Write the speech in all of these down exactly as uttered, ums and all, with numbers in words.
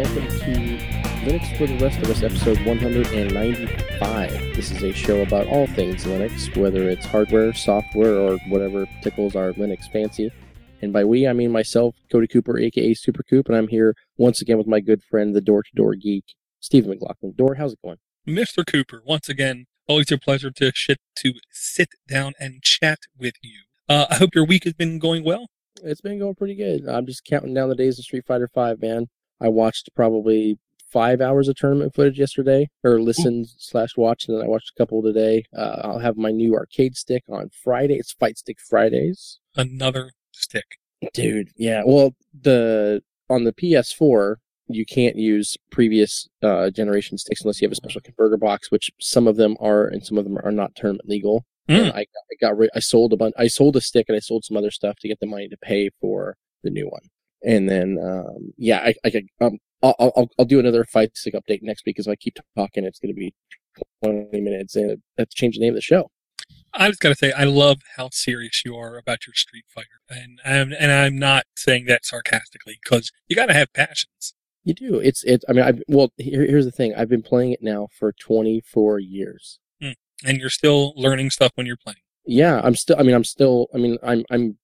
welcome to Linux for the Rest of Us, episode one ninety-five. This is a show about all things Linux, whether it's hardware, software, or whatever tickles our Linux fancy. And by we, I mean myself, Cody Cooper, aka Super Coop, and I'm here once again with my good friend, the door-to-door geek, Stephen McLaughlin. Door, how's it going? Mister Cooper, once again, always a pleasure to shit, to sit down and chat with you. Uh, I hope your week has been going well. It's been going pretty good. I'm just counting down the days of Street Fighter five, man. I watched probably five hours of tournament footage yesterday, or listened Ooh. slash watched, and then I watched a couple today. Uh, I'll have my new arcade stick on Friday. It's Fight Stick Fridays. Another stick. Dude, yeah. Well, the on the P S four, you can't use previous uh, generation sticks unless you have a special converter box, which some of them are, and some of them are not tournament legal. Mm. And I, I got rid- I sold a bunch. I sold a stick and I sold some other stuff to get the money to pay for the new one. And then, um, yeah, I, I could, um, I'll, I'll, I'll do another Fight Stick update next week because if I keep talking, it's going to be twenty minutes, and I have to change the name of the show. I just got to say, I love how serious you are about your Street Fighter, and I'm and I'm not saying that sarcastically because you got to have passions. You do. It's it's. I mean, I well, here, here's the thing. I've been playing it now for twenty-four years, mm. and you're still learning stuff when you're playing. Yeah, I'm still. I mean, I'm still. I mean, I'm. I'm.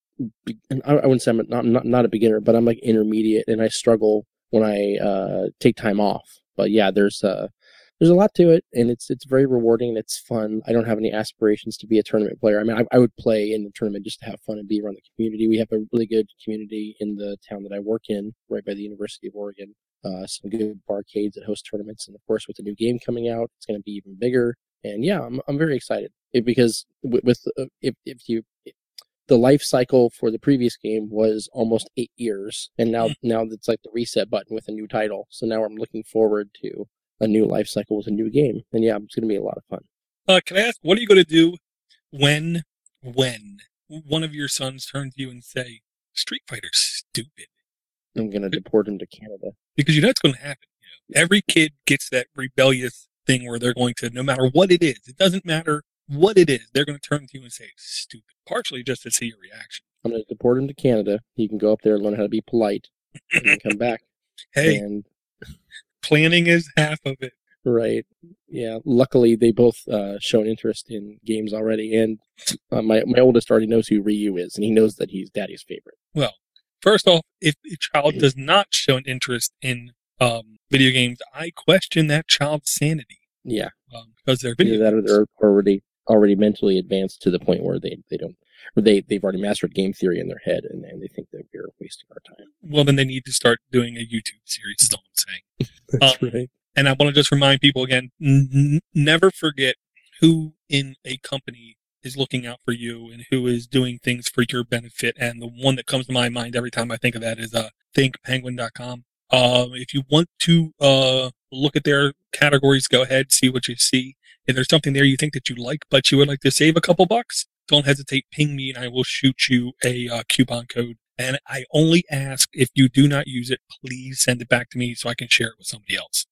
I wouldn't say I'm not, not not a beginner, but I'm like intermediate, and I struggle when I uh, take time off. But yeah, there's uh there's a lot to it, and it's it's very rewarding and it's fun. I don't have any aspirations to be a tournament player. I mean, I, I would play in the tournament just to have fun and be around the community. We have a really good community in the town that I work in, right by the University of Oregon. Uh, some good arcades that host tournaments, and of course, with the new game coming out, it's going to be even bigger. And yeah, I'm I'm very excited it, because with, with uh, if if you. If, the life cycle for the previous game was almost eight years, and now now it's like the reset button with a new title. So now I'm looking forward to a new life cycle with a new game, and yeah, it's going to be a lot of fun. Uh, can I ask, what are you going to do when when one of your sons turns to you and say, "Street Fighter's stupid"? I'm going to deport him to Canada because you know it's going to happen. You know, every kid gets that rebellious thing where they're going to, no matter what it is, it doesn't matter what it is, they're going to turn to you and say, "Stupid." Partially just to see your reaction. I'm going to deport him to Canada. He can go up there and learn how to be polite and then come back. Hey, and planning is half of it. Right. Yeah. Luckily, they both uh, shown interest in games already. And uh, my, my oldest already knows who Ryu is, and he knows that he's Daddy's favorite. Well, first off, if a child does not show an interest in um, video games, I question that child's sanity. Yeah. Um, because they're video Either that games. or they're already already mentally advanced to the point where they, they don't, or they, they've already mastered game theory in their head, and, and they think that we're wasting our time. Well, then they need to start doing a YouTube series, is all I'm saying. That's um, right. And I want to just remind people again, n- never forget who in a company is looking out for you and who is doing things for your benefit. And the one that comes to my mind every time I think of that is uh, think penguin dot com. Um, if you want to uh, look at their categories, go ahead, see what you see. If there's something there you think that you like, but you would like to save a couple bucks, don't hesitate, ping me, and I will shoot you a uh, coupon code. And I only ask, if you do not use it, please send it back to me so I can share it with somebody else.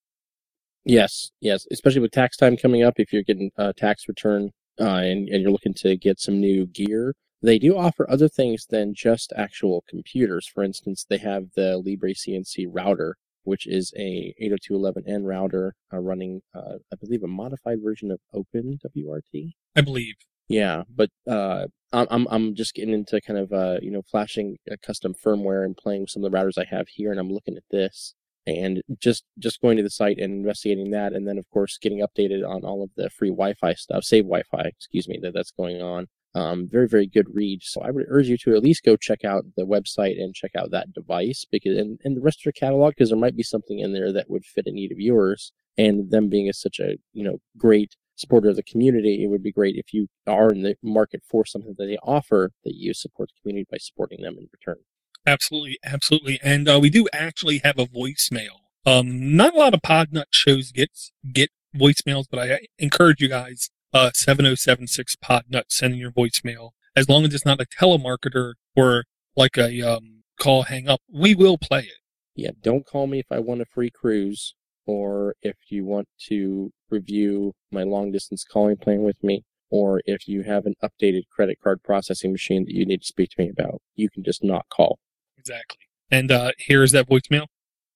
Yes, yes, especially with tax time coming up, if you're getting a uh, tax return uh, and, and you're looking to get some new gear, they do offer other things than just actual computers. For instance, they have the Libre C N C router, which is a eight oh two dot eleven n router uh, running, uh, I believe, a modified version of OpenWRT. I believe. Yeah, but uh, I'm I'm just getting into kind of uh, you know flashing a custom firmware and playing with some of the routers I have here, and I'm looking at this and just just going to the site and investigating that, and then of course getting updated on all of the free Wi-Fi stuff, save Wi-Fi, excuse me, that that's going on. Um, very, very good read. So I would urge you to at least go check out the website and check out that device, because and, and the rest of your catalog, because there might be something in there that would fit a need of yours. And them being a, such a you know great supporter of the community, it would be great if you are in the market for something that they offer, that you support the community by supporting them in return. Absolutely, absolutely. And uh, we do actually have a voicemail. Um, not a lot of Podnut shows get get voicemails, but I encourage you guys. Uh, seven oh seven six Podnut, sending your voicemail. As long as it's not a telemarketer or like a um, call hang up, we will play it. Yeah, don't call me if I want a free cruise, or if you want to review my long distance calling plan with me, or if you have an updated credit card processing machine that you need to speak to me about. You can just not call. Exactly. And uh, here's that voicemail.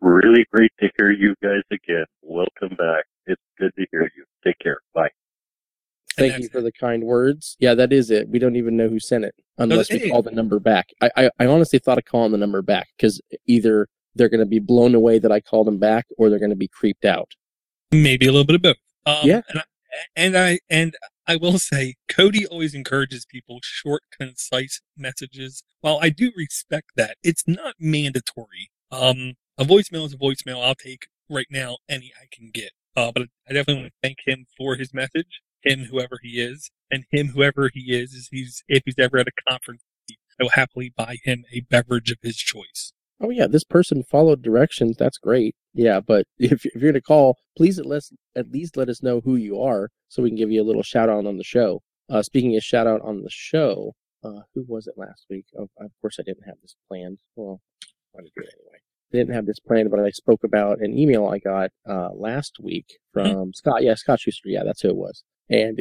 Really great to hear you guys again. Welcome back. It's good to hear you. Take care. Bye. Thank you for the kind words. Yeah, that is it. We don't even know who sent it unless we call the number back. I, I, I honestly thought of calling the number back because either they're going to be blown away that I called them back or they're going to be creeped out. Maybe a little bit of both. Um, yeah. And I, and I and I will say, Cody always encourages people short, concise messages. While I do respect that, it's not mandatory. Um, a voicemail is a voicemail. I'll take right now any I can get. Uh, but I definitely want to thank him for his message. Him, whoever he is, and him, whoever he is, is he's if he's ever at a conference, I will happily buy him a beverage of his choice. Oh yeah, this person followed directions. That's great. Yeah, but if, if you're going to call, please at least, at least let us know who you are so we can give you a little shout out on the show. Uh, speaking of shout out on the show, uh, who was it last week? Oh, of course I didn't have this planned. Well, I'm going to do it anyway. I didn't have this planned, but I spoke about an email I got uh, last week from mm-hmm. Scott. Yeah, Scott Schuster. Yeah, that's who it was. And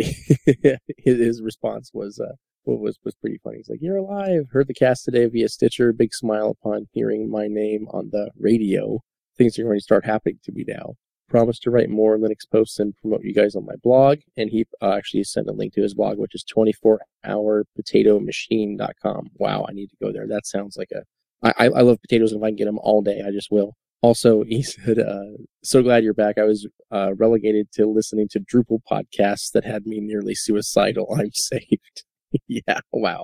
his response was uh, was was pretty funny. He's like, "You're alive. Heard the cast today via Stitcher. Big smile upon hearing my name on the radio. Things are going to start happening to me now. Promise to write more Linux posts and promote you guys on my blog." And he uh, actually sent a link to his blog, which is twenty-four hour potato machine dot com. Wow, I need to go there. That sounds like a... I, I love potatoes, and if I can get them all day, I just will. Also, he said, uh, "So glad you're back. I was uh, relegated to listening to Drupal podcasts that had me nearly suicidal. I'm saved." Yeah, wow.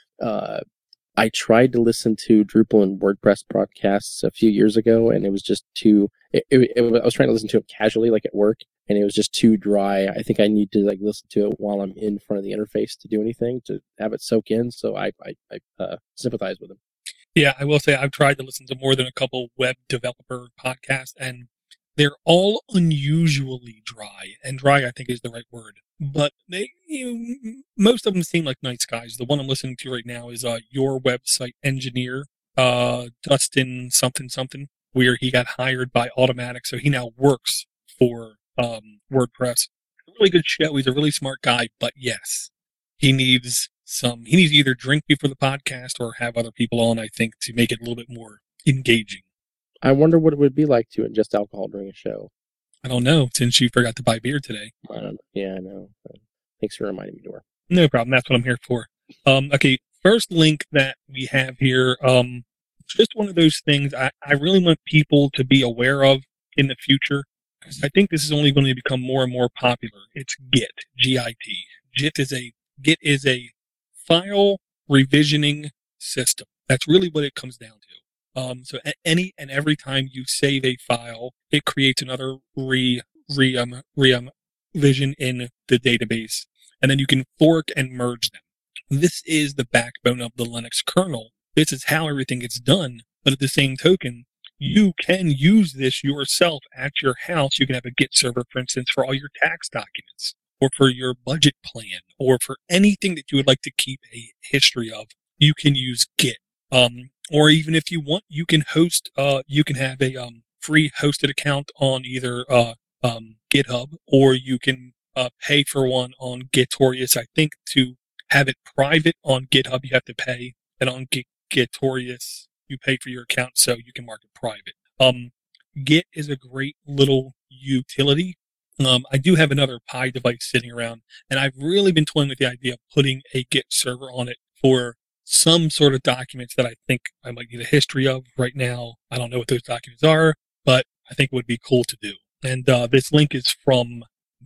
Uh, I tried to listen to Drupal and WordPress broadcasts a few years ago, and it was just too... It, it, it, I was trying to listen to it casually, like at work, and it was just too dry. I think I need to like listen to it while I'm in front of the interface to do anything, to have it soak in, so I, I, I uh, sympathize with him. Yeah, I will say I've tried to listen to more than a couple web developer podcasts, and they're all unusually dry. And dry, I think, is the right word. But they, you know, most of them seem like nice guys. The one I'm listening to right now is uh, Your Website Engineer, uh, Dustin something something, where he got hired by Automatic, so he now works for um, WordPress. A really good show. He's a really smart guy, but yes, he needs... Some he needs to either drink before the podcast or have other people on, I think, to make it a little bit more engaging. I wonder what it would be like to ingest alcohol during a show. I don't know, since you forgot to buy beer today. I don't know. Yeah, I know. Thanks for reminding me, Dora. No problem. That's what I'm here for. Um, okay, first link that we have here, um, just one of those things I, I really want people to be aware of in the future, because I think this is only going to become more and more popular. It's Git, G I T. Git is a Git is a file revisioning system. That's really what it comes down to. Um, so at any and every time you save a file, it creates another re, re, um, re, um, vision in the database, and then you can fork and merge them. This is the backbone of the Linux kernel. This is how everything gets done. But at the same token, you can use this yourself at your house. You can have a Git server, for instance, for all your tax documents, or for your budget plan, or for anything that you would like to keep a history of. You can use Git. Um, or even if you want, you can host, uh, you can have a um, free hosted account on either uh, um, GitHub, or you can uh, pay for one on Gitorious. I think to have it private on GitHub, you have to pay, and on Git- Gitorious, you pay for your account, so you can mark it private. Um, Git is a great little utility. Um, I do have another Pi device sitting around, and I've really been toying with the idea of putting a Git server on it for some sort of documents that I think I might need a history of right now. I don't know what those documents are, but I think it would be cool to do. And uh, this link is from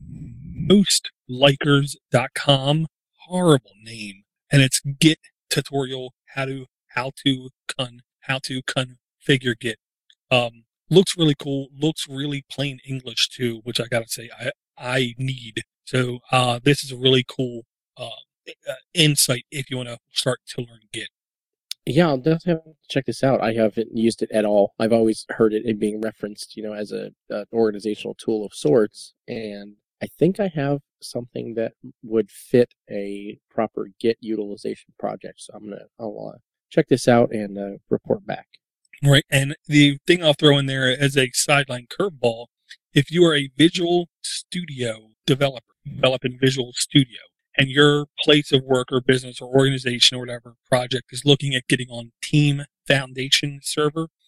most likers dot com. Horrible name. And it's Git tutorial, how to, how to, con, how to configure Git. Um, Looks really cool. Looks really plain English too, which I gotta say I I need. So uh, this is a really cool uh, uh, insight if you want to start to learn Git. Yeah, I'll definitely have to check this out. I haven't used it at all. I've always heard it, it being referenced, you know, as a an organizational tool of sorts, and I think I have something that would fit a proper Git utilization project. So I'm gonna I'll uh, check this out and uh, report back. Right, and the thing I'll throw in there as a sideline curveball, if you are a Visual Studio developer, develop in Visual Studio, and your place of work or business or organization or whatever project is looking at getting on Team Foundation server,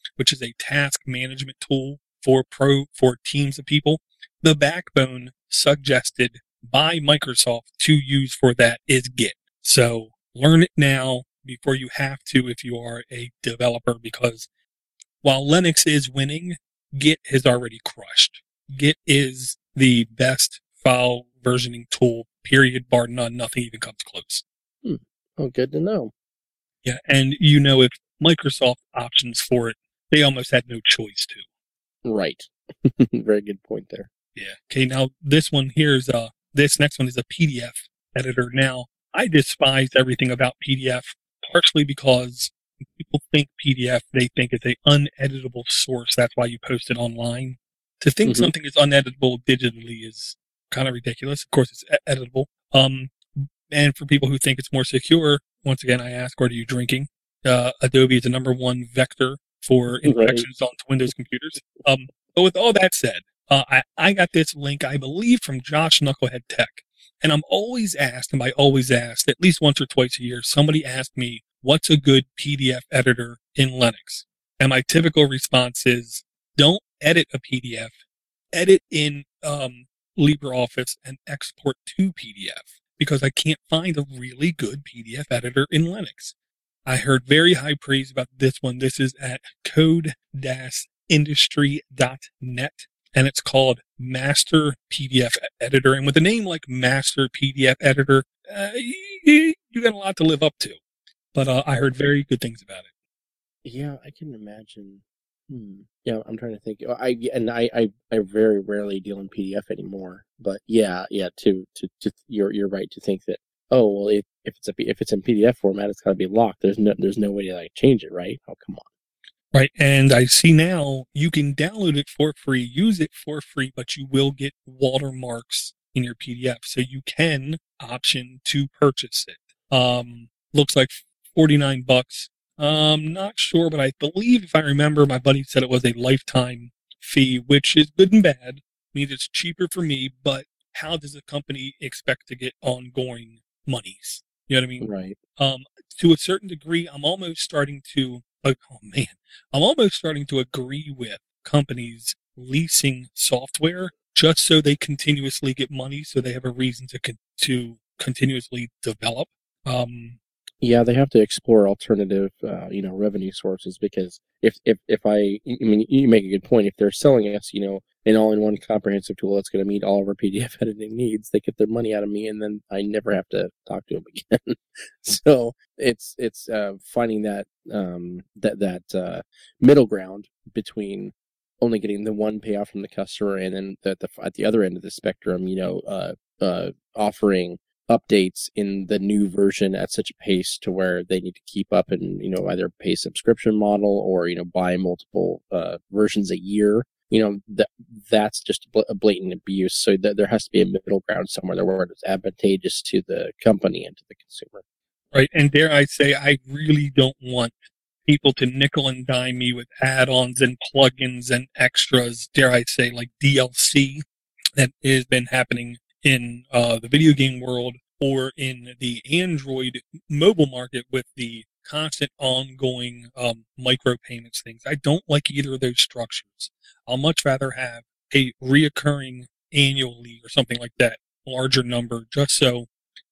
which is a task management tool for pro for teams of people. The backbone suggested by Microsoft to use for that is Git. So learn it now before you have to if you are a developer, because while Linux is winning, Git has already crushed. Git is the best file versioning tool, period, bar none. Nothing even comes close. Hmm. Oh, good to know. Yeah, and you know, if Microsoft options for it, they almost had no choice to. Right. Very good point there. Yeah. Okay, now this one here is, uh, this next one is a P D F editor. Now, I despise everything about P D F, partially because when people think P D F, they think it's an uneditable source. That's why you post it online. To think Mm-hmm. something is uneditable digitally is kind of ridiculous. Of course, it's e- editable. Um, and for people who think it's more secure, once again, I ask, what are you drinking? Uh, Adobe is the number one vector for infections right. onto Windows computers. Um, but with all that said, uh, I, I got this link, I believe, from Josh Knucklehead Tech. And I'm always asked, and by always asked, at least once or twice a year, somebody asked me, what's a good P D F editor in Linux? And my typical response is, don't edit a P D F. Edit in um, LibreOffice and export to P D F, because I can't find a really good P D F editor in Linux. I heard very high praise about this one. This is at code dash industry dot net, and it's called Master P D F Editor. And with a name like Master P D F Editor, uh, you, you got a lot to live up to. But uh, I heard very good things about it. Yeah, I can imagine. Hmm. Yeah, I'm trying to think. I and I, I, I very rarely deal in P D F anymore. But yeah, yeah. To, to, to you're you're right to think that. Oh well, if if it's a if it's in P D F format, it's got to be locked. There's no there's no way to like change it, right? Oh come on. Right, and I see now you can download it for free, use it for free, but you will get watermarks in your P D F, so you can option to purchase it. Um, looks like forty-nine bucks. Um, not sure, but I believe if I remember, my buddy said it was a lifetime fee, which is good and bad. Means it's cheaper for me, but how does a company expect to get ongoing monies? You know what I mean? Right. Um, to a certain degree, I'm almost starting to, oh, oh man, I'm almost starting to agree with companies leasing software just so they continuously get money, so they have a reason to con- to continuously develop. Um, yeah, they have to explore alternative, uh, you know, revenue sources, because if, if, if I, I mean, you make a good point. If they're selling us, you know, an all-in-one comprehensive tool that's going to meet all of our P D F editing needs, they get their money out of me, and then I never have to talk to them again. So it's it's uh, finding that um, that that uh, middle ground between only getting the one payoff from the customer, and then the, the, at the other end of the spectrum, you know, uh, uh, offering updates in the new version at such a pace to where they need to keep up and, you know, either pay subscription model or, you know, buy multiple uh, versions a year. You know, that that's just a blatant abuse. So that there has to be a middle ground somewhere there where it's advantageous to the company and to the consumer. Right. And dare I say, I really don't want people to nickel and dime me with add-ons and plugins and extras, dare I say, like D L C that has been happening in uh, the video game world or in the Android mobile market with the constant ongoing um, micropayments things. I don't like either of those structures. I'll much rather have a reoccurring annually or something like that, larger number, just so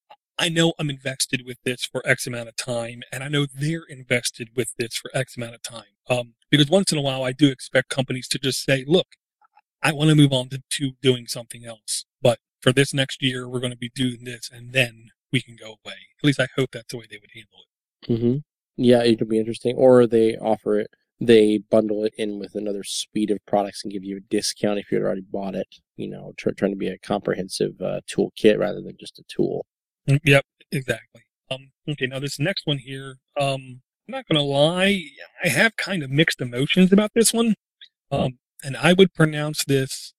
I know I'm invested with this for X amount of time, and I know they're invested with this for X amount of time. Um, because once in a while, I do expect companies to just say, look, I want to move on to, to doing something else. But for this next year, we're going to be doing this, and then we can go away. At least I hope that's the way they would handle it. Mm-hmm. Yeah, it could be interesting. Or they offer it, they bundle it in with another suite of products and give you a discount if you'd already bought it. You know, try, trying to be a comprehensive uh, toolkit rather than just a tool. Yep, exactly. Um, okay, now this next one here, um, I'm not going to lie, I have kind of mixed emotions about this one. Um, and I would pronounce this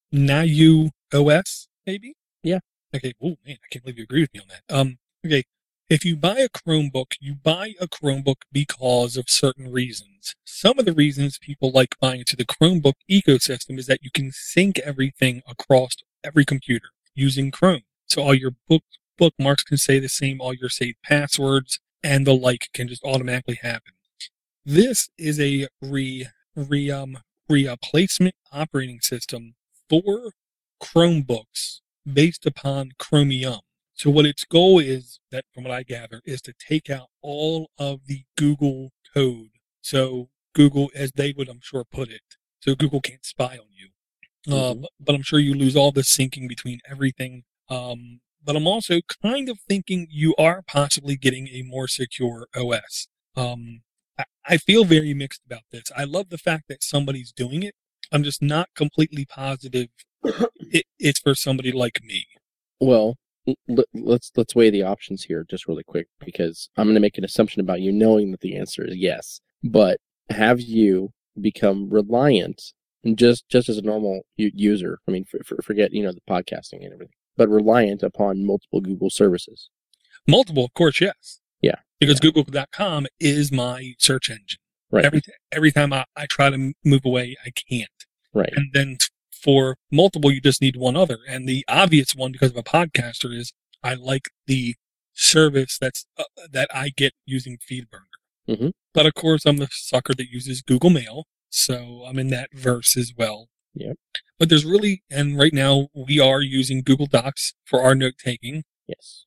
Nayu O S, maybe? Yeah. Okay, oh man, I can't believe you agree with me on that. Um, okay, if you buy a Chromebook, you buy a Chromebook because of certain reasons. Some of the reasons people like buying into the Chromebook ecosystem is that you can sync everything across every computer using Chrome. So all your book bookmarks can stay the same, all your saved passwords and the like can just automatically happen. This is a re, re, um, replacement operating system for Chromebooks based upon Chromium. So what its goal is, that from what I gather, is to take out all of the Google code. So Google, as they would, I'm sure, put it, so Google can't spy on you. Uh, Mhm. but, but I'm sure you lose all the syncing between everything. Um, but I'm also kind of thinking you are possibly getting a more secure O S. Um, I, I feel very mixed about this. I love the fact that somebody's doing it. I'm just not completely positive it, it's for somebody like me. Well, l- l- let's let's weigh the options here just really quick, because I'm going to make an assumption about you knowing that the answer is yes. But have you become reliant, and just just as a normal u- user? I mean, for, for, forget you know the podcasting and everything, but reliant upon multiple Google services. Multiple, of course, yes. Yeah, Because yeah. Google dot com is my search engine. Right, Every every time I, I try to m- move away, I can't. right. And then t- for multiple, you just need one other. And the obvious one, because of a podcaster, is I like the service that's uh, that I get using FeedBurner. Mhm. But of course, I'm the sucker that uses Google Mail, so I'm in that verse as well. Yep. But there's really, and right now we are using Google Docs for our note taking. Yes.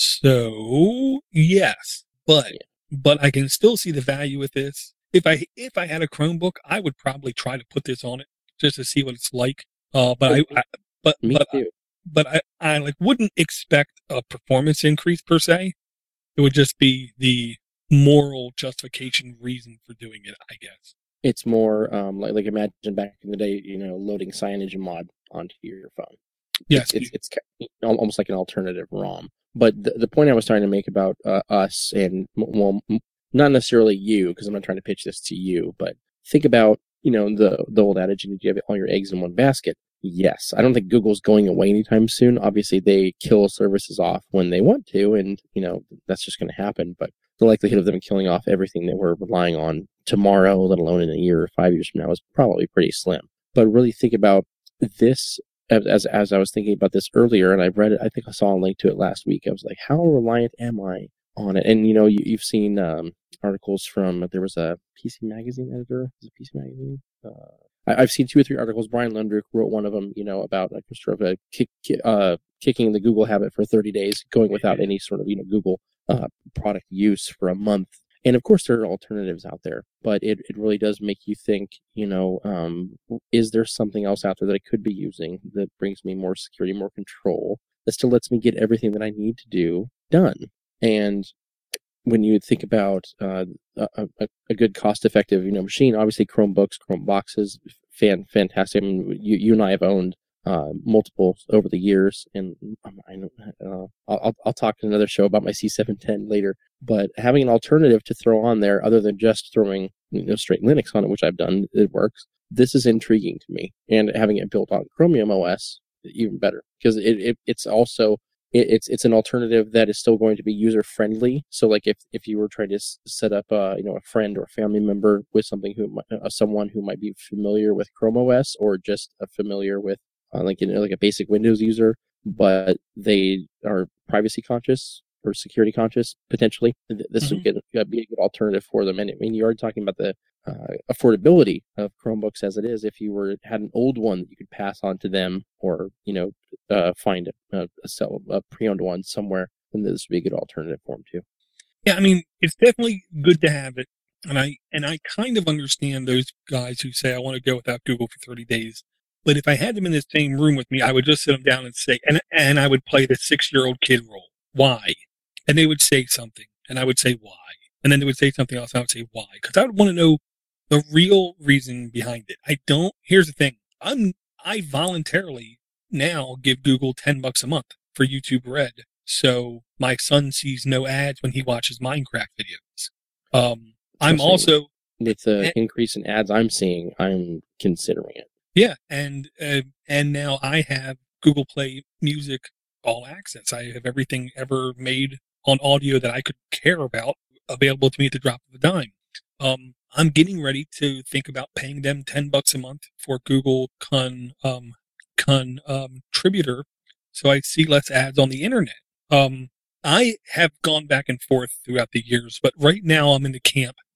So yes, but Yeah. but I can still see the value with this. If I if I had a Chromebook, I would probably try to put this on it just to see what it's like. Uh, but I, I but Me but too. but I, I like wouldn't expect a performance increase per se. It would just be the moral justification reason for doing it, I guess. It's more um, like like imagine back in the day, you know, loading CyanogenMod onto your phone. Yes, It's it's, it's ki- al- almost like an alternative ROM. But the, the point I was trying to make about uh, us, and m- well, m- not necessarily you, because I'm not trying to pitch this to you, but think about you know the the old adage, you have all your eggs in one basket. Yes, I don't think Google's going away anytime soon. Obviously, they kill services off when they want to, and you know that's just going to happen. But the likelihood of them killing off everything that we're relying on tomorrow, let alone in a year or five years from now, is probably pretty slim. But really think about this as, as as I was thinking about this earlier, and I read it. I think I saw a link to it last week. I was like, how reliant am I on it? And you know, you, you've seen um, articles from there was a P C Magazine editor. Was it P C Magazine? Uh, I, I've seen two or three articles. Brian Lundrick wrote one of them. You know, about like sort of a kick, uh, kicking the Google habit for thirty days, going without any sort of you know Google uh, product use for a month. And of course, there are alternatives out there, but it, it really does make you think, you know, um, is there something else out there that I could be using that brings me more security, more control, that still lets me get everything that I need to do done? And when you think about uh, a, a, a good cost-effective, you know, machine, obviously Chromebooks, Chromeboxes, fan, fantastic. I mean, you, you and I have owned uh, multiple over the years, and I know, uh, I'll, I'll talk in another show about my C seven ten later. But having an alternative to throw on there, other than just throwing you know, straight Linux on it, which I've done, it works. This is intriguing to me, and having it built on Chromium O S, even better, because it, it it's also it, it's it's an alternative that is still going to be user friendly. So, like if, if you were trying to s- set up a you know a friend or a family member with something who might- uh, someone who might be familiar with Chrome O S, or just uh, familiar with uh, like you know like a basic Windows user, but they are privacy conscious or security conscious potentially, th- this Mhm. would get, uh, be a good alternative for them. And I mean, you're already talking about the uh, affordability of Chromebooks as it is. If you were had an old one that you could pass on to them, or you know, uh, find a, a sell a pre-owned one somewhere, then this would be a good alternative for them too. Yeah, I mean, it's definitely good to have it. And I and I kind of understand those guys who say I want to go without Google for thirty days. But if I had them in the same room with me, I would just sit them down and say, and and I would play the six-year-old kid role. Why? And they would say something, and I would say why, and then they would say something else, and I would say why, because I would want to know the real reason behind it. I don't. Here's the thing: I'm I voluntarily now give Google ten bucks a month for YouTube Red, so my son sees no ads when he watches Minecraft videos. Um, I'm Trust me, also with the eh, increase in ads I'm seeing, I'm considering it. yeah, and uh, and now I have Google Play Music All Access. I have everything ever made on audio that I could care about available to me at the drop of a dime. Um, I'm getting ready to think about paying them ten bucks a month for Google Con um, Con um, Contributor, so I see less ads on the internet. Um, I have gone back and forth throughout the years, but right now I'm in the camp.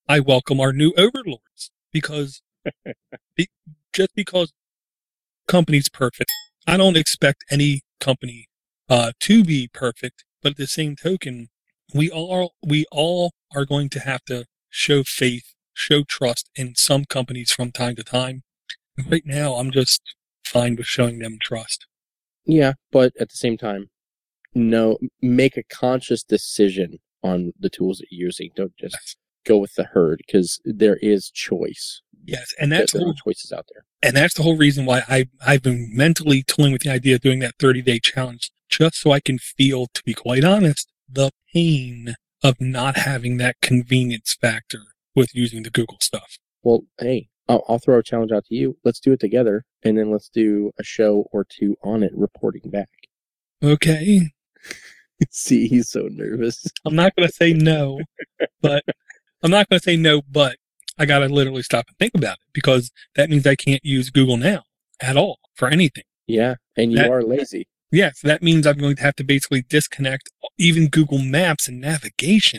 I welcome our new overlords because be, just because company's perfect, I don't expect any company uh, to be perfect. But at the same token, we all we all are going to have to show faith, show trust in some companies from time to time. Right now, I'm just fine with showing them trust. Yeah, but at the same time, no, make a conscious decision on the tools that you're using. Don't just go with the herd, because there is choice. Yes, and that's there, there whole, are choices out there. And that's the whole reason why I, I've been mentally toying with the idea of doing that thirty-day challenge, just so I can feel, to be quite honest, the pain of not having that convenience factor with using the Google stuff. Well, hey, I'll, I'll throw a challenge out to you. Let's do it together, and then let's do a show or two on it, reporting back. Okay. See, he's so nervous. I'm not going to say no, but I'm not going to say no, but I got to literally stop and think about it, because that means I can't use Google now at all for anything. Yeah, and you that, are lazy. Yes, that means I'm going to have to basically disconnect even Google Maps and navigation.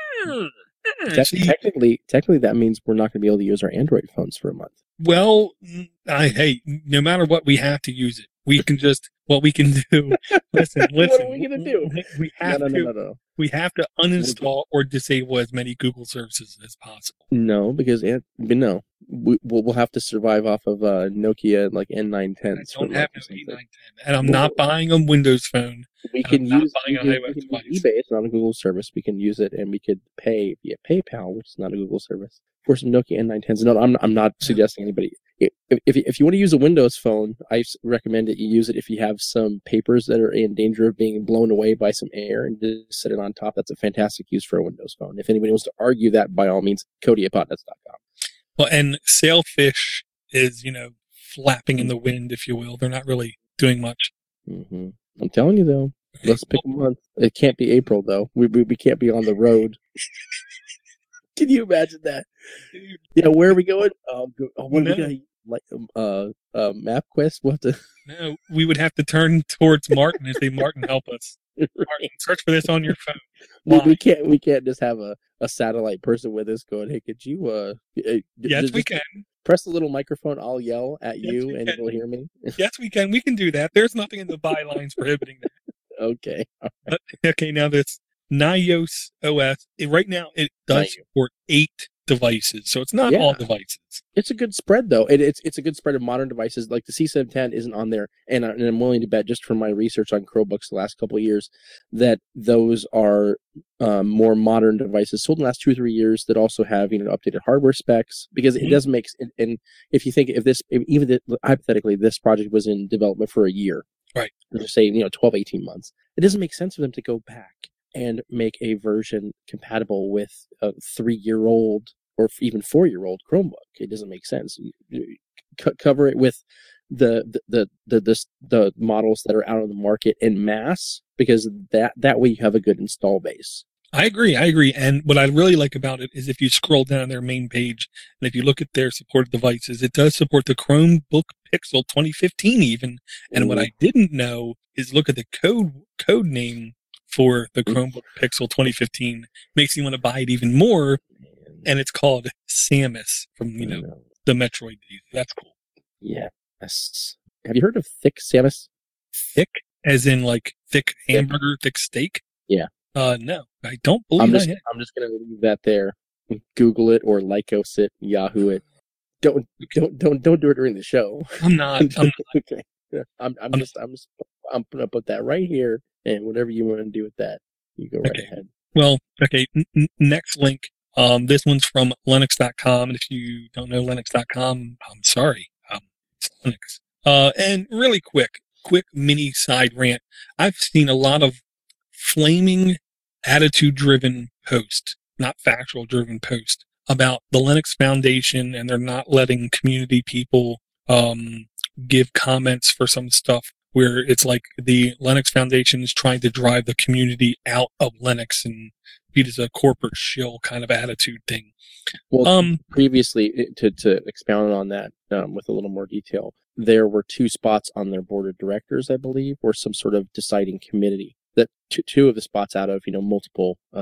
Te- technically, technically, that means we're not going to be able to use our Android phones for a month. Well, I hey, no matter what, we have to use it. We can just what we can do. Listen, listen. What are we going to do? We have no, no, to. no, no, no. We have to uninstall or disable as many Google services as possible. No, because no, we, we'll, we'll have to survive off of uh, Nokia like N nine tens. I don't have no N nine ten, and I'm not buying a Windows phone. We can use, we can, we can use eBay. It's not a Google service. We can use it, and we could pay via PayPal, which is not a Google service, for some Nokia N nine tens. No, I'm I'm not suggesting anybody. If, if if you want to use a Windows phone, I recommend that you use it if you have some papers that are in danger of being blown away by some air, and just set it on top. That's a fantastic use for a Windows phone. If anybody wants to argue that, by all means, Cody at potnets dot com. Well, and Sailfish is, you know, flapping in the wind, if you will. They're not really doing much. Mm-hmm. I'm telling you, though. Let's pick a month. It can't be April, though. We we, we can't be on the road. Can you imagine that? Yeah, where are we going? Oh, go, oh what no. are we going? Like uh, uh, MapQuest? We'll have to. No, we would have to turn towards Martin and say, "Martin, help us. Martin, search for this on your phone." We, we can't. We can't just have a, a satellite person with us going, "Hey, could you?" Uh, yes, we can. Press the little microphone. I'll yell at yes, you, and can. you'll hear me. Yes, we can. We can do that. There's nothing in the bylines prohibiting that. Okay. But, okay, now this Nios O S, it, right now it does Nios. support eight devices, so it's not Yeah. all devices. It's a good spread, though. It, it's it's a good spread of modern devices. Like the C seven ten isn't on there, and, I, and I'm willing to bet, just from my research on Chromebooks the last couple of years, that those are um, more modern devices sold in the last two or three years that also have, you know, updated hardware specs. Because mm-hmm. it doesn't make and, and if you think if this if even the, hypothetically this project was in development for a year, right? Let's say, you know, twelve, eighteen months, it doesn't make sense for them to go back and make a version compatible with a three-year-old or even four-year-old Chromebook. It doesn't make sense. C- cover it with the the, the the the the models that are out on the market en masse, because that that way you have a good install base. I agree. I agree. And what I really like about it is if you scroll down their main page and if you look at their supported devices, it does support the Chromebook Pixel twenty fifteen even. And Ooh. What I didn't know is look at the code code name for the Chromebook Pixel twenty fifteen. Makes you want to buy it even more. And it's called Samus from, you know, know, the Metroid days. That's cool. Yes. Have you heard of Thick Samus? Thick? As in like thick hamburger, thick, thick steak? Yeah. Uh, no, I don't believe I'm just, I I'm just going to leave that there. Google it or Lycos it, Yahoo it. Don't, don't, don't, don't do it during the show. I'm not. I'm, not. okay. I'm, I'm, I'm just, I'm just, I'm going to put that right here, and whatever you want to do with that, you go right okay. ahead. Well, okay. N- next link. Um, this one's from Linux dot com, and if you don't know Linux dot com, I'm sorry. Um, it's Linux. Uh, and really quick, quick mini side rant. I've seen a lot of flaming, attitude-driven posts, not factual-driven posts, about the Linux Foundation, and they're not letting community people um, give comments for some stuff where it's like the Linux Foundation is trying to drive the community out of Linux and be as a corporate shill kind of attitude thing. Well, um, previously, to, to expound on that um, with a little more detail, there were two spots on their board of directors, I believe, or some sort of deciding committee. That two, two of the spots out of, you know, multiple uh,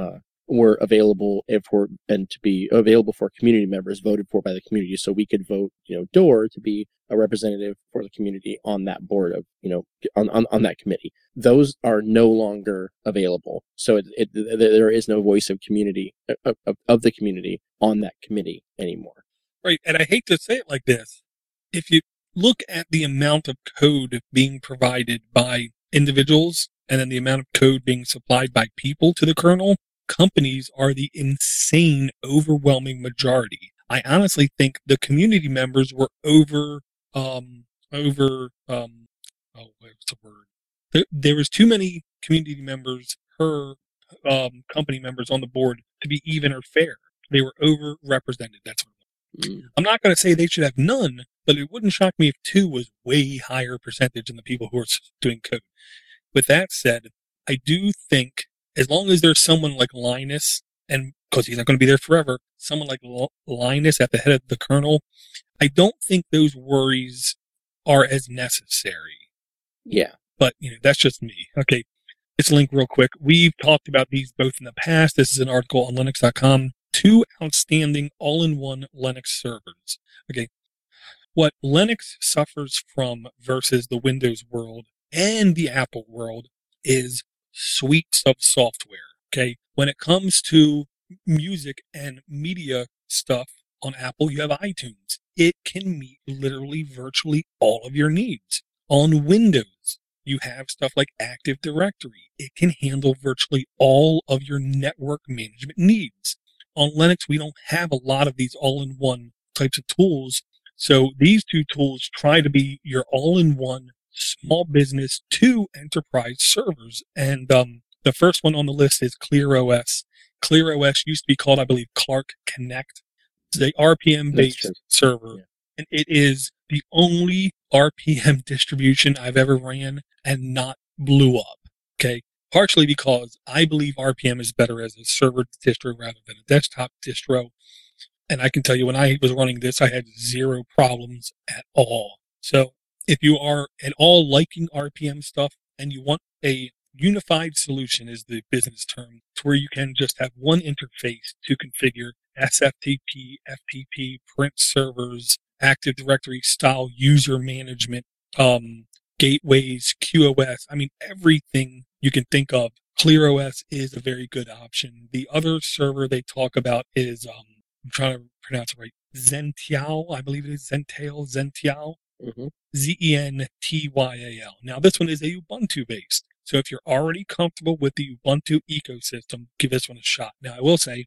were available if we're and to be available for community members voted for by the community, so we could vote, you know, Door to be a representative for the community on that board of, you know, on, on, on that committee. Those are no longer available. So it, it, there is no voice of community of, of, of the community on that committee anymore. Right. And I hate to say it like this. If you look at the amount of code being provided by individuals and then the amount of code being supplied by people to the kernel, companies are the insane, overwhelming majority. I honestly think the community members were over, um, over, um, oh, what's the word? There, there was too many community members per, um, company members on the board to be even or fair. They were overrepresented. That's what it was. Mm. I'm not going to say they should have none, but it wouldn't shock me if two was way higher percentage than the people who are doing code. With that said, I do think as long as there's someone like Linus, and because he's not going to be there forever, someone like Linus at the head of the kernel, I don't think those worries are as necessary. Yeah. But, you know, that's just me. Okay. Let's link real quick. We've talked about these both in the past. This is an article on Linux dot com. Two outstanding all-in-one Linux servers. Okay. What Linux suffers from versus the Windows world and the Apple world is suites of software. Okay. When it comes to music and media stuff on Apple, you have iTunes. It can meet literally virtually all of your needs. On Windows, you have stuff like Active Directory. It can handle virtually all of your network management needs. On Linux, we don't have a lot of these all-in-one types of tools. So these two tools try to be your all-in-one small business to enterprise servers. And um, the first one on the list is ClearOS. ClearOS used to be called, I believe, Clark Connect. It's a R P M-based server. Yeah. And it is the only R P M distribution I've ever ran and not blew up. Okay. Partially because I believe R P M is better as a server distro rather than a desktop distro. And I can tell you when I was running this, I had zero problems at all. So if you are at all liking R P M stuff and you want a unified solution is the business term to where you can just have one interface to configure S F T P, F T P, print servers, Active Directory style user management, um, gateways, Q O S. I mean, everything you can think of. ClearOS is a very good option. The other server they talk about is, um, I'm trying to pronounce it right, Zential, I believe it is Zential, Zential, mm-hmm. Z E N T Y A L. Now, this one is a Ubuntu-based. So if you're already comfortable with the Ubuntu ecosystem, give this one a shot. Now, I will say,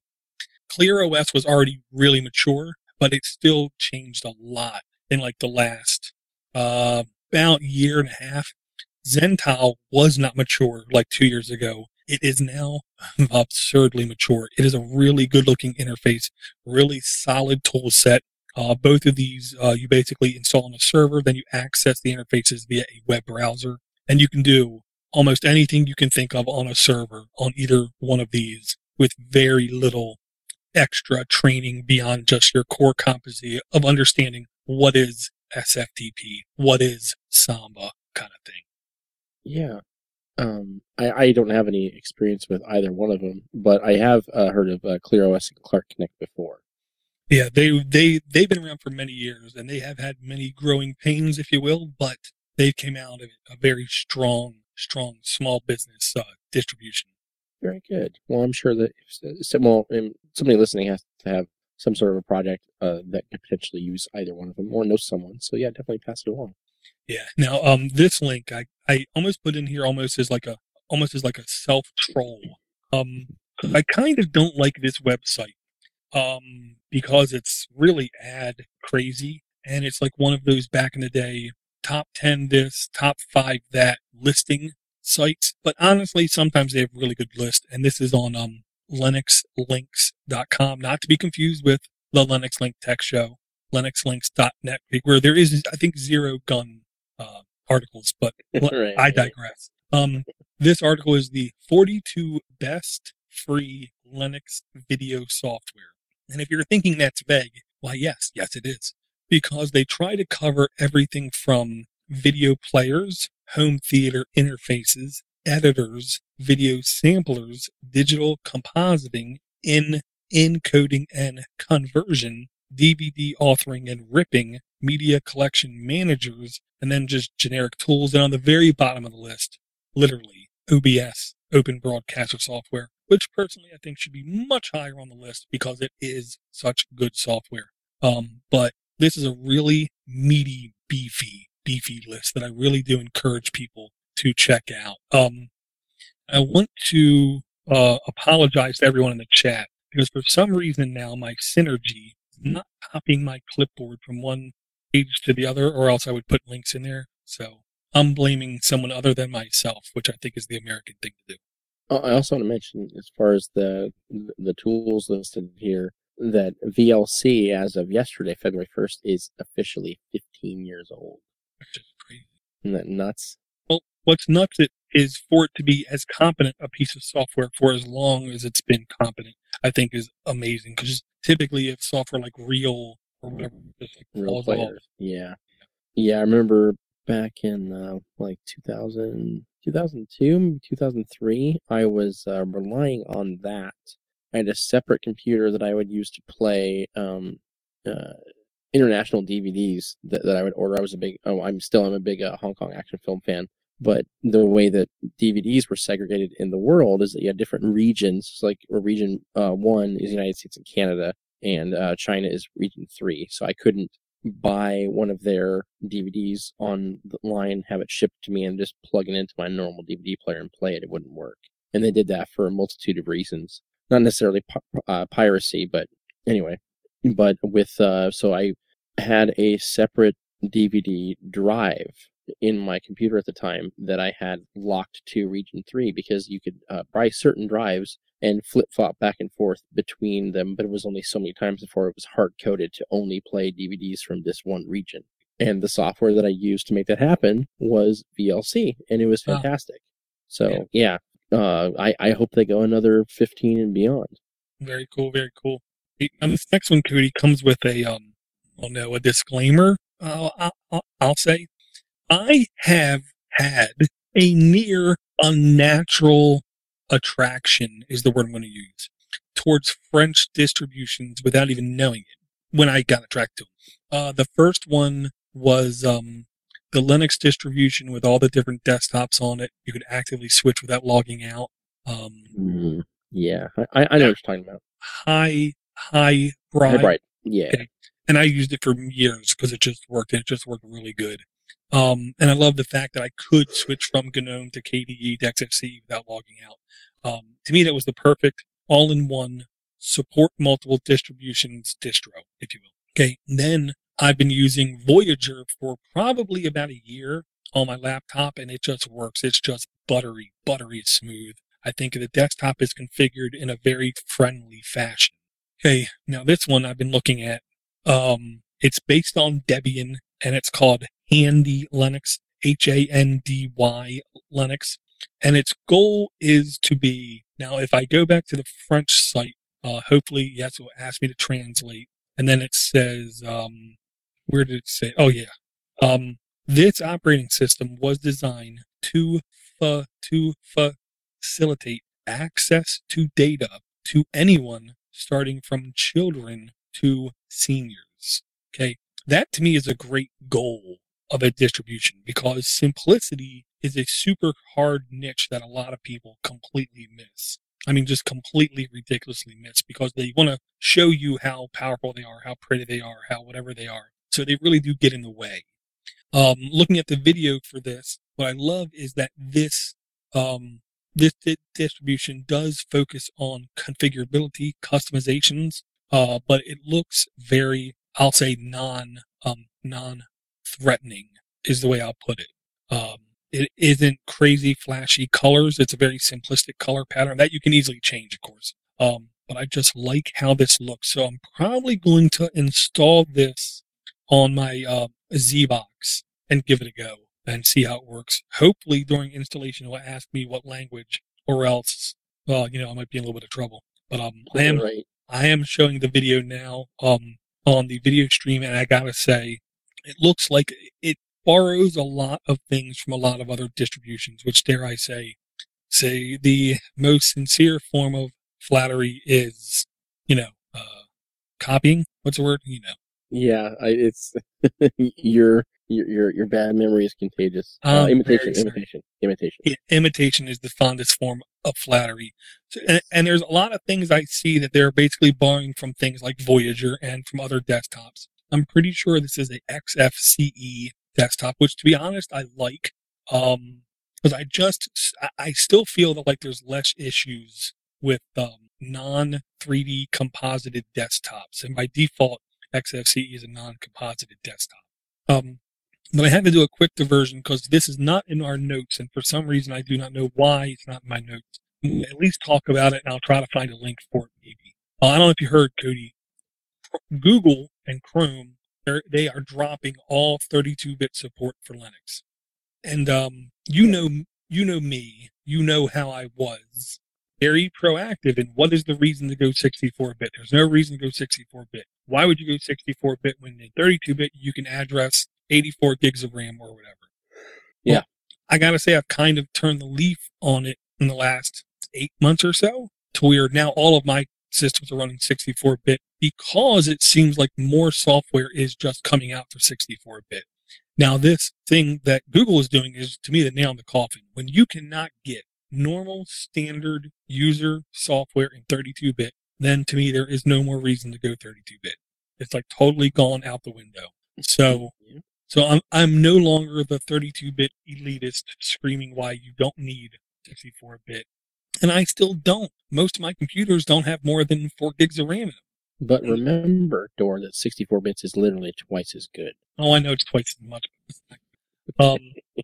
ClearOS was already really mature, but it still changed a lot in like the last uh, about year and a half. Zential was not mature like two years ago. It is now absurdly mature. It is a really good looking interface, really solid tool set. Uh, both of these, uh, you basically install on a server, then you access the interfaces via a web browser, and you can do almost anything you can think of on a server on either one of these with very little extra training beyond just your core competency of understanding what is S F T P, what is Samba kind of thing. Yeah. Um, I, I don't have any experience with either one of them, but I have uh, heard of uh, ClearOS and Clark Connect before. Yeah, they, they, they've been around for many years, and they have had many growing pains, if you will, but they came out of a very strong, strong small business uh, distribution. Very good. Well, I'm sure that if, well, somebody listening has to have some sort of a project uh, that could potentially use either one of them or know someone. So yeah, definitely pass it along. Yeah. Now, um, this link I, I almost put in here almost as like a almost as like a self troll. Um, I kind of don't like this website um, because it's really ad crazy, and it's like one of those back in the day top ten this, top five that listing sites. But honestly, sometimes they have a really good list, and this is on um, Linux Links dot com, not to be confused with the Linux Link Tech Show, Linux Links dot net, where there is, I think, zero gun uh, articles, but right, I digress. Right. Um, this article is the forty-two best free Linux video software. And if you're thinking that's vague, why, yes, yes, it is. Because they try to cover everything from video players, home theater interfaces, editors, video samplers, digital compositing, in encoding and conversion, D V D authoring and ripping, media collection managers, and then just generic tools. And on the very bottom of the list, literally, O B S, Open Broadcaster Software, which personally I think should be much higher on the list because it is such good software. Um, but this is a really meaty, beefy, beefy list that I really do encourage people to check out. Um, I want to uh, apologize to everyone in the chat because for some reason now my Synergy is not copying my clipboard from one page to the other, or else I would put links in there. So I'm blaming someone other than myself, which I think is the American thing to do. I also want to mention, as far as the the tools listed here, that V L C, as of yesterday, February first, is officially fifteen years old. Which is crazy. Isn't that nuts? Well, what's nuts is for it to be as competent a piece of software for as long as it's been competent, I think is amazing. Because typically, if software like Real or whatever, just like Real falls off. players. Yeah. Yeah, I remember back in uh, like two thousand, two thousand two, maybe two thousand three, I was uh, relying on that. I had a separate computer that I would use to play um, uh, international D V Ds that, that I would order. I was a big, oh, I'm still, I'm a big uh, Hong Kong action film fan. But the way that D V Ds were segregated in the world is that you had different regions. So like region uh, one is the United States and Canada, and uh, China is region three. So I couldn't buy one of their D V Ds on the line, have it shipped to me, and just plug it into my normal D V D player and play it. It wouldn't work. And they did that for a multitude of reasons. Not necessarily pi- uh, piracy, but anyway. But with, uh, so I had a separate D V D drive in my computer at the time that I had locked to region three because you could uh, buy certain drives and flip-flop back and forth between them, but it was only so many times before it was hard-coded to only play D V Ds from this one region. And the software that I used to make that happen was V L C, and it was fantastic. Wow. So, yeah, uh, I, I hope they go another fifteen and beyond. Very cool, very cool. And this next one, Cody, comes with a, um, oh no, a disclaimer, uh, I'll, I'll say. I have had a near unnatural attraction, is the word I'm going to use, towards French distributions without even knowing it when I got attracted to them. Uh, the first one was um, the Linux distribution with all the different desktops on it. You could actively switch without logging out. Um, mm, yeah, I, I know what you're talking about. High, high bright. High bright, yeah. Okay. And I used it for years because it just worked. It just worked really good. Um, and I love the fact that I could switch from GNOME to K D E to X F C without logging out. Um, to me, that was the perfect all-in-one support multiple distributions distro, if you will. Okay. And then I've been using Voyager for probably about a year on my laptop, and it just works. It's just buttery, buttery smooth. I think the desktop is configured in a very friendly fashion. Okay. Now this one I've been looking at, um, it's based on Debian, and it's called Handy Linux, H A N D Y Linux. And its goal is to be, now if I go back to the French site, uh, hopefully, yes, it will ask me to translate. And then it says, um, where did it say? Oh yeah. Um, this operating system was designed to, fa- to facilitate access to data to anyone starting from children to seniors. Okay. That to me is a great goal of a distribution because simplicity is a super hard niche that a lot of people completely miss. I mean, just completely ridiculously miss because they want to show you how powerful they are, how pretty they are, how whatever they are. So they really do get in the way. Um, looking at the video for this, what I love is that this, um, this di- distribution does focus on configurability, customizations, uh, but it looks very, I'll say non, um, non-threatening is the way I'll put it. Um, it isn't crazy flashy colors. It's a very simplistic color pattern that you can easily change, of course. Um, but I just like how this looks. So I'm probably going to install this on my, uh, ZBox and give it a go and see how it works. Hopefully during installation, it will ask me what language or else, well, you know, I might be in a little bit of trouble, but, um, I am, right. I am showing the video now, um, on the video stream, and I gotta say, it looks like it borrows a lot of things from a lot of other distributions, which, dare I say, say the most sincere form of flattery is, you know, uh, copying. What's the word? You know. Yeah, I, it's your your your your bad memory is contagious. Uh, Um, imitation, very sorry. imitation, imitation. Yeah, imitation is the fondest form of flattery. So, and, and there's a lot of things I see that they're basically borrowing from things like Voyager and from other desktops. I'm pretty sure this is a X F C E desktop, which to be honest, I like. Um, because I just, I- I still feel that like there's less issues with, um, non three D composited desktops. And by default, X F C E is a non-composited desktop. Um, but I had to do a quick diversion because this is not in our notes, and for some reason I do not know why it's not in my notes. At least talk about it, and I'll try to find a link for it, maybe. Uh, I don't know if you heard, Cody. Google and Chrome, they're- they are dropping all thirty-two bit support for Linux. And um, you know, you know me. You know how I was very proactive in what is the reason to go sixty-four bit. There's no reason to go sixty-four bit. Why would you go sixty-four bit when in thirty-two bit you can address eighty-four gigs of RAM or whatever? Yeah. Well, I gotta say I've kind of turned the leaf on it in the last eight months or so to where now all of my systems are running sixty-four bit because it seems like more software is just coming out for sixty-four bit. Now, this thing that Google is doing is, to me, the nail in the coffin. When you cannot get normal, standard user software in thirty-two bit, then to me, there is no more reason to go thirty-two bit. It's like totally gone out the window. So, so I'm, I'm no longer the thirty-two bit elitist screaming why you don't need sixty-four bit. And I still don't. Most of my computers don't have more than four gigs of RAM in them. But remember, Dor, that sixty-four bits is literally twice as good. Oh, I know it's twice as much. Um,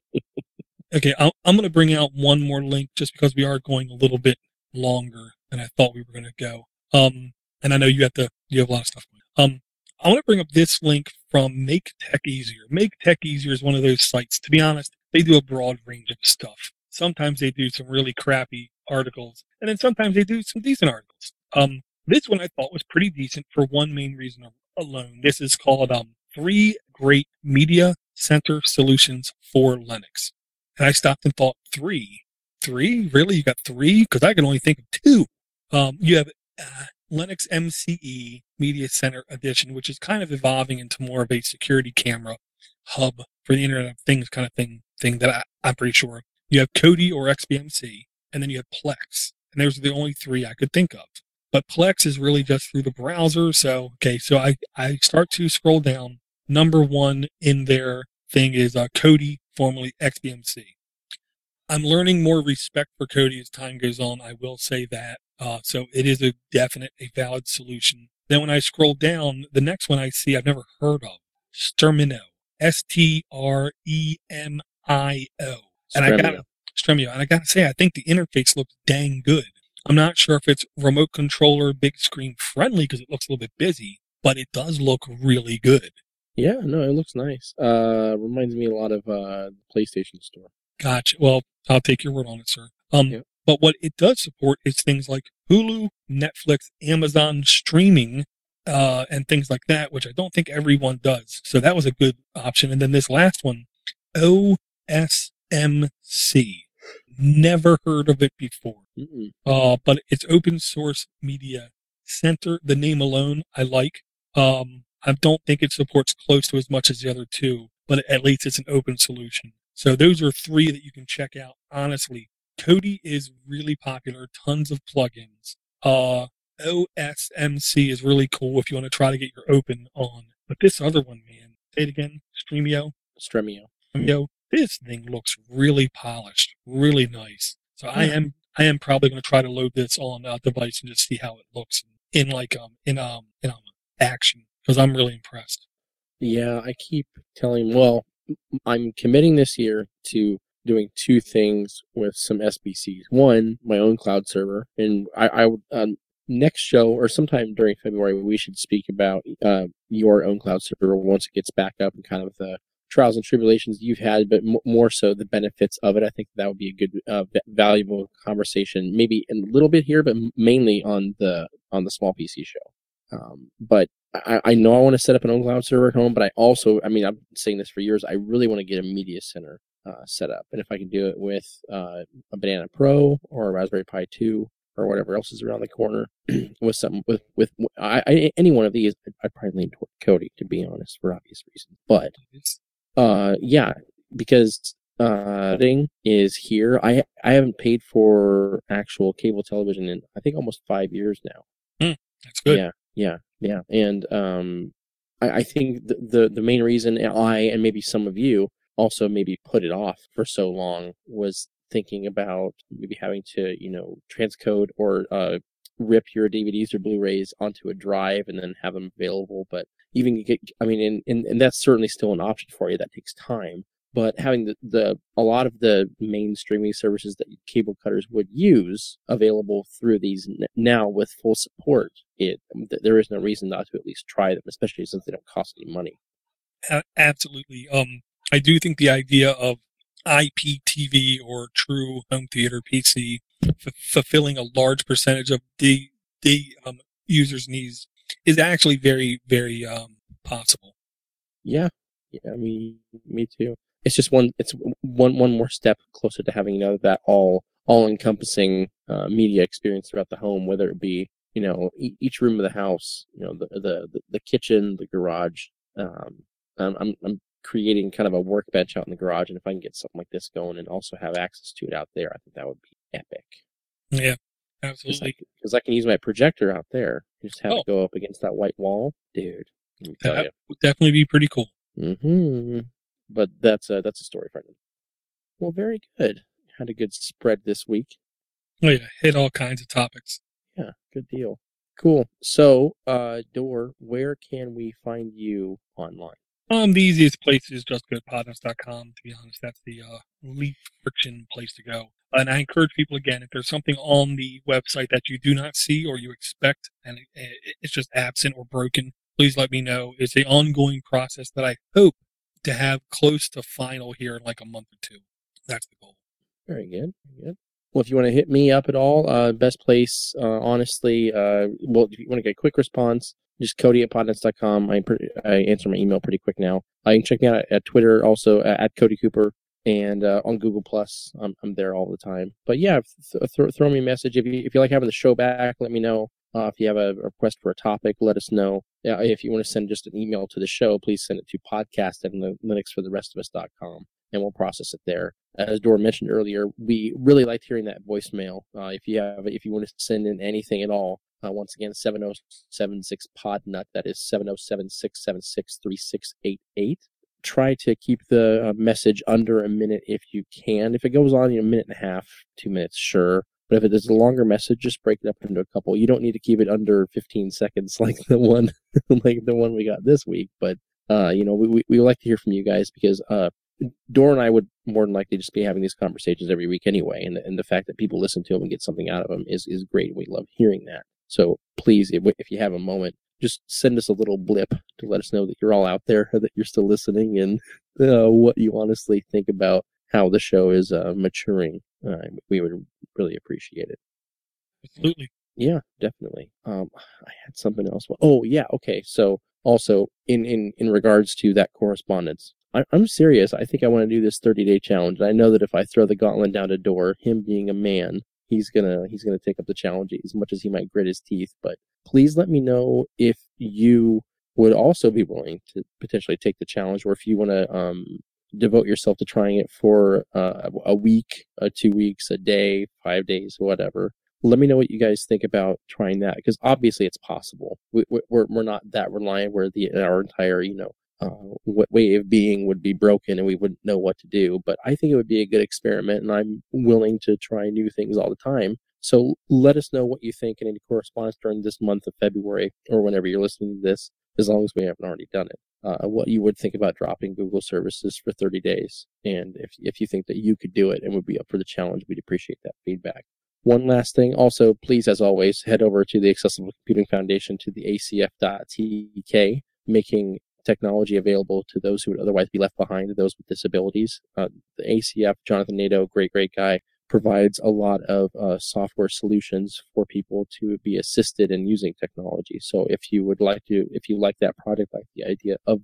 okay, I'm, I'm going to bring out one more link just because we are going a little bit longer than I thought we were going to go. Um, and I know you have to, you have a lot of stuff going. Um, I want to bring up this link from Make Tech Easier. Make Tech Easier is one of those sites. To be honest, they do a broad range of stuff. Sometimes they do some really crappy articles, and then sometimes they do some decent articles. Um, this one I thought was pretty decent for one main reason alone. This is called um, Three Great Media Center Solutions for Linux. And I stopped and thought, three? Three? Really? You got three? Because I can only think of two. Um, you have uh, Linux M C E Media Center Edition, which is kind of evolving into more of a security camera hub for the Internet of Things kind of thing, thing that I, I'm pretty sure. You have Kodi or X B M C, and then you have Plex. And those are the only three I could think of. But Plex is really just through the browser. So, okay, so I, I start to scroll down. Number one in their thing is uh, Kodi, formerly X B M C. I'm learning more respect for Kodi as time goes on. I will say that. Uh, so it is a definite, a valid solution. Then when I scroll down, the next one I see I've never heard of, Stremio, S T R E M I O. And I got Stremio, and I got to say, I think the interface looks dang good. I'm not sure if it's remote controller, big screen friendly because it looks a little bit busy, but it does look really good. Yeah, no, it looks nice. Uh, reminds me a lot of uh, the PlayStation Store. Gotcha. Well, I'll take your word on it, sir. Um, Yep. But what it does support is things like Hulu, Netflix, Amazon streaming, uh, and things like that, which I don't think everyone does. So that was a good option. And then this last one, O S M C. Never heard of it before. Mm-mm. Uh, but it's Open Source Media Center. The name alone, I like. Um, I don't think it supports close to as much as the other two, but at least it's an open solution. So those are three that you can check out. Honestly, Kodi is really popular. Tons of plugins. Uh, O S M C is really cool if you want to try to get your open on. But this other one, man, say it again, Stremio. Stremio. Stremio. This thing looks really polished, really nice. So I am, I am probably going to try to load this on a device and just see how it looks in like um in um in um action because I'm really impressed. Yeah, I keep telling. Well, I'm committing this year to doing two things with some S B Cs. One, my own cloud server, and I, I would um, next show or sometime during February we should speak about uh, your own cloud server once it gets back up and kind of the trials and tribulations you've had, but m- more so the benefits of it. I think that would be a good, uh, v- valuable conversation, maybe a little bit here, but mainly on the on the small P C show. Um, but I, I know I want to set up an own cloud server at home, but I also, I mean, I've been saying this for years. I really want to get a media center uh, setup. And if I can do it with uh, a Banana Pro or a Raspberry Pi two or whatever else is around the corner with something with with I, I any one of these, I'd probably lean toward Kodi, to be honest, for obvious reasons. But uh, yeah, because uh, thing is here. I I haven't paid for actual cable television in I think almost five years now. Mm, that's good. Yeah, yeah, yeah. And um, I, I think the, the the main reason I and maybe some of you also maybe put it off for so long was thinking about maybe having to, you know, transcode or uh, rip your D V Ds or Blu-rays onto a drive and then have them available. But even get, I mean, and, and, and that's certainly still an option for you. That takes time. But having the, the a lot of the main streaming services that cable cutters would use available through these n- now with full support, it there is no reason not to at least try them, especially since they don't cost any money. A- absolutely. Um, I do think the idea of I P T V or true home theater P C f- fulfilling a large percentage of the the um, user's needs is actually very, very um, possible. Yeah, yeah, me, me too. It's just one. It's one one more step closer to having, you know, that all all encompassing uh, media experience throughout the home, whether it be, you know, e- each room of the house, you know, the the the, the kitchen, the garage. Um, I'm, I'm I'm creating kind of a workbench out in the garage, and if I can get something like this going and also have access to it out there, I think that would be epic. Yeah, absolutely. Because I, I can use my projector out there, just have Oh. it go up against that white wall, dude. Let me tell That you. would definitely be pretty cool. Mm-hmm. But that's a, that's a story for another. Well, very good. Had a good spread this week. Oh yeah, hit all kinds of topics. Yeah, good deal. Cool. So, uh, Door, where can we find you online? Um, the easiest place is just go to podnutz dot com. To be honest, that's the uh, least friction place to go. And I encourage people again, if there's something on the website that you do not see or you expect, and it, it's just absent or broken, please let me know. It's an ongoing process that I hope to have close to final here in like a month or two. That's the goal. Very good. Very good. Well, if you want to hit me up at all, uh, best place, uh, honestly, uh, well, if you want to get a quick response, just Kodi at podnutz dot com. I, pre- I answer my email pretty quick now. Uh, you can check me out at, at Twitter, also uh, at Kodi Cooper, and uh, on Google Plus. I'm, I'm there all the time. But yeah, th- th- throw me a message. If you, if you like having the show back, let me know. Uh, if you have a request for a topic, let us know. Yeah, if you want to send just an email to the show, please send it to podcast at linux for the rest of us dot com, and we'll process it there. As Dora mentioned earlier, we really liked hearing that voicemail. Uh, if you have, if you want to send in anything at all, uh, once again, seven oh seven six podnut. That is seven oh seven six seven six three six eight eight. Try to keep the uh, message under a minute if you can. If it goes on, you know, a minute and a half, two minutes, sure. But if it is a longer message, just break it up into a couple. You don't need to keep it under fifteen seconds like the one, like the one we got this week. But uh, you know, we, we we like to hear from you guys because uh, Dora and I would more than likely just be having these conversations every week anyway, and the, and the fact that people listen to them and get something out of them is is great. We love hearing that. So please, if, if you have a moment, just send us a little blip to let us know that you're all out there, that you're still listening, and uh, what you honestly think about how the show is uh, maturing. Uh, we would really appreciate it. Absolutely. Yeah, definitely. Um, I had something else. Oh, yeah. Okay. So also in, in, in regards to that correspondence, I, I'm serious. I think I want to do this thirty day challenge. And I know that if I throw the gauntlet down a door, him being a man, he's gonna he's gonna take up the challenge as much as he might grit his teeth. But please let me know if you would also be willing to potentially take the challenge, or if you want to um, devote yourself to trying it for uh, a week, uh, two weeks, a day, five days, whatever. Let me know what you guys think about trying that, because obviously it's possible. We, we're we're not that reliant where the our entire you know uh, way of being would be broken and we wouldn't know what to do. But I think it would be a good experiment, and I'm willing to try new things all the time. So let us know what you think in any correspondence during this month of February or whenever you're listening to this, as long as we haven't already done it. Uh, what you would think about dropping Google services for thirty days, and if if you think that you could do it and would be up for the challenge, we'd appreciate that feedback. One last thing, also, please, as always, head over to the Accessible Computing Foundation, to the A C F dot T K, making technology available to those who would otherwise be left behind, those with disabilities. Uh, the A C F, Jonathan Nadeau, great, great guy, provides a lot of uh, software solutions for people to be assisted in using technology. So if you would like to, if you like that project, like the idea of that,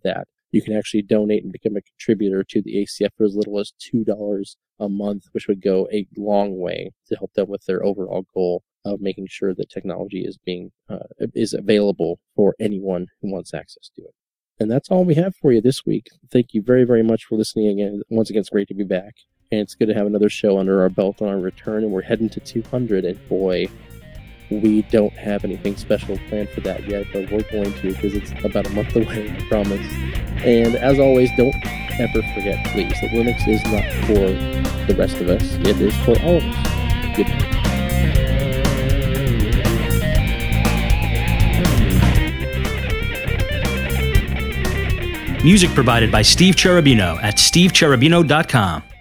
you can actually donate and become a contributor to the A C F for as little as two dollars a month, which would go a long way to help them with their overall goal of making sure that technology is being uh, is available for anyone who wants access to it. And that's all we have for you this week. Thank you very, very much for listening again. Once again, it's great to be back. And it's good to have another show under our belt on our return. And we're heading to two hundred. And boy, we don't have anything special planned for that yet, but we're going to, because it's about a month away, I promise. And as always, don't ever forget, please, that Linux is not for the rest of us. It is for all of us. Good night. Music provided by Steve Cherubino at steve cherubino dot com.